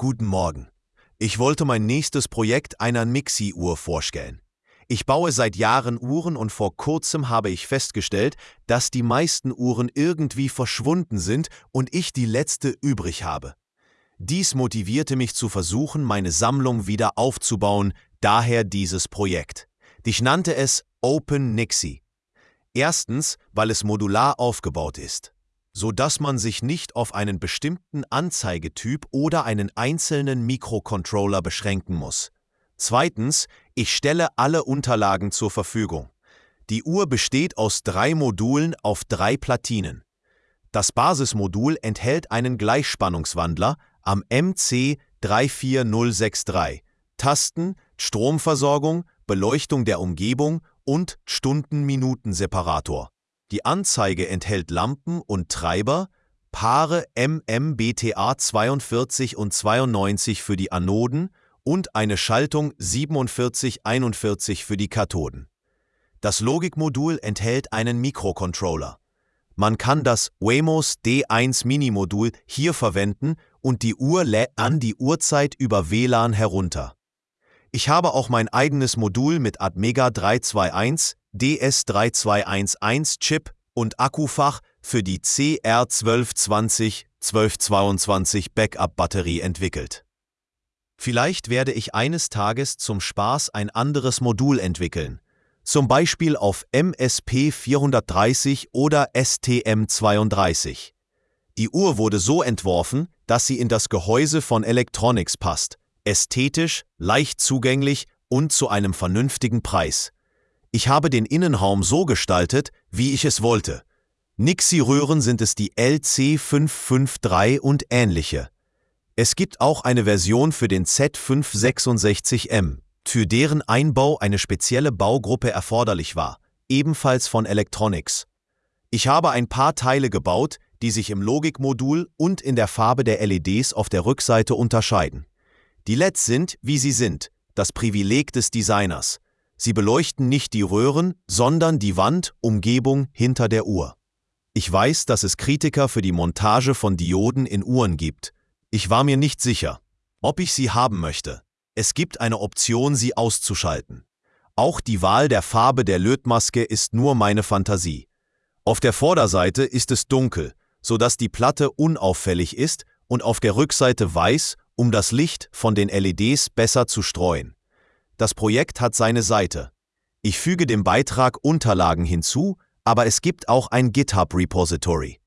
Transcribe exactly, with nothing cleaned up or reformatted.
Guten Morgen. Ich wollte mein nächstes Projekt einer Nixie-Uhr vorstellen. Ich baue seit Jahren Uhren und vor kurzem habe ich festgestellt, dass die meisten Uhren irgendwie verschwunden sind und ich die letzte übrig habe. Dies motivierte mich zu versuchen, meine Sammlung wieder aufzubauen, daher dieses Projekt. Ich nannte es Open Nixie. Erstens, weil es modular aufgebaut ist, so dass man sich nicht auf einen bestimmten Anzeigetyp oder einen einzelnen Mikrocontroller beschränken muss. Zweitens, ich stelle alle Unterlagen zur Verfügung. Die Uhr besteht aus drei Modulen auf drei Platinen. Das Basismodul enthält einen Gleichspannungswandler am M C drei vier null sechs drei, Tasten, Stromversorgung, Beleuchtung der Umgebung und Stunden-Minuten-Separator. Die Anzeige enthält Lampen und Treiber, Paare M M B T A zweiundvierzig und zweiundneunzig für die Anoden und eine Schaltung siebenundvierzig einundvierzig für die Kathoden. Das Logikmodul enthält einen Mikrocontroller. Man kann das Wemos D eins Mini-Modul hier verwenden und die Uhr lädt an die Uhrzeit über W L A N herunter. Ich habe auch mein eigenes Modul mit Atmega drei zwei eins, D S drei zwei eins eins Chip und Akkufach für die C R zwölf zwanzig zwölf zweiundzwanzig Backup-Batterie entwickelt. Vielleicht werde ich eines Tages zum Spaß ein anderes Modul entwickeln, zum Beispiel auf M S P vierhundertdreißig oder S T M zweiunddreißig. Die Uhr wurde so entworfen, dass sie in das Gehäuse von Electronics passt, ästhetisch, leicht zugänglich und zu einem vernünftigen Preis. Ich habe den Innenraum so gestaltet, wie ich es wollte. Nixie-Röhren sind es die L C fünf fünf drei und ähnliche. Es gibt auch eine Version für den Z fünf sechsundsechzig M, für deren Einbau eine spezielle Baugruppe erforderlich war, ebenfalls von Electronics. Ich habe ein paar Teile gebaut, die sich im Logikmodul und in der Farbe der L E Ds auf der Rückseite unterscheiden. Die L E Ds sind, wie sie sind, das Privileg des Designers. Sie beleuchten nicht die Röhren, sondern die Wand, Umgebung hinter der Uhr. Ich weiß, dass es Kritiker für die Montage von Dioden in Uhren gibt. Ich war mir nicht sicher, ob ich sie haben möchte. Es gibt eine Option, sie auszuschalten. Auch die Wahl der Farbe der Lötmaske ist nur meine Fantasie. Auf der Vorderseite ist es dunkel, sodass die Platte unauffällig ist, und auf der Rückseite weiß, um das Licht von den L E Ds besser zu streuen. Das Projekt hat seine Seite. Ich füge dem Beitrag Unterlagen hinzu, aber es gibt auch ein GitHub-Repository.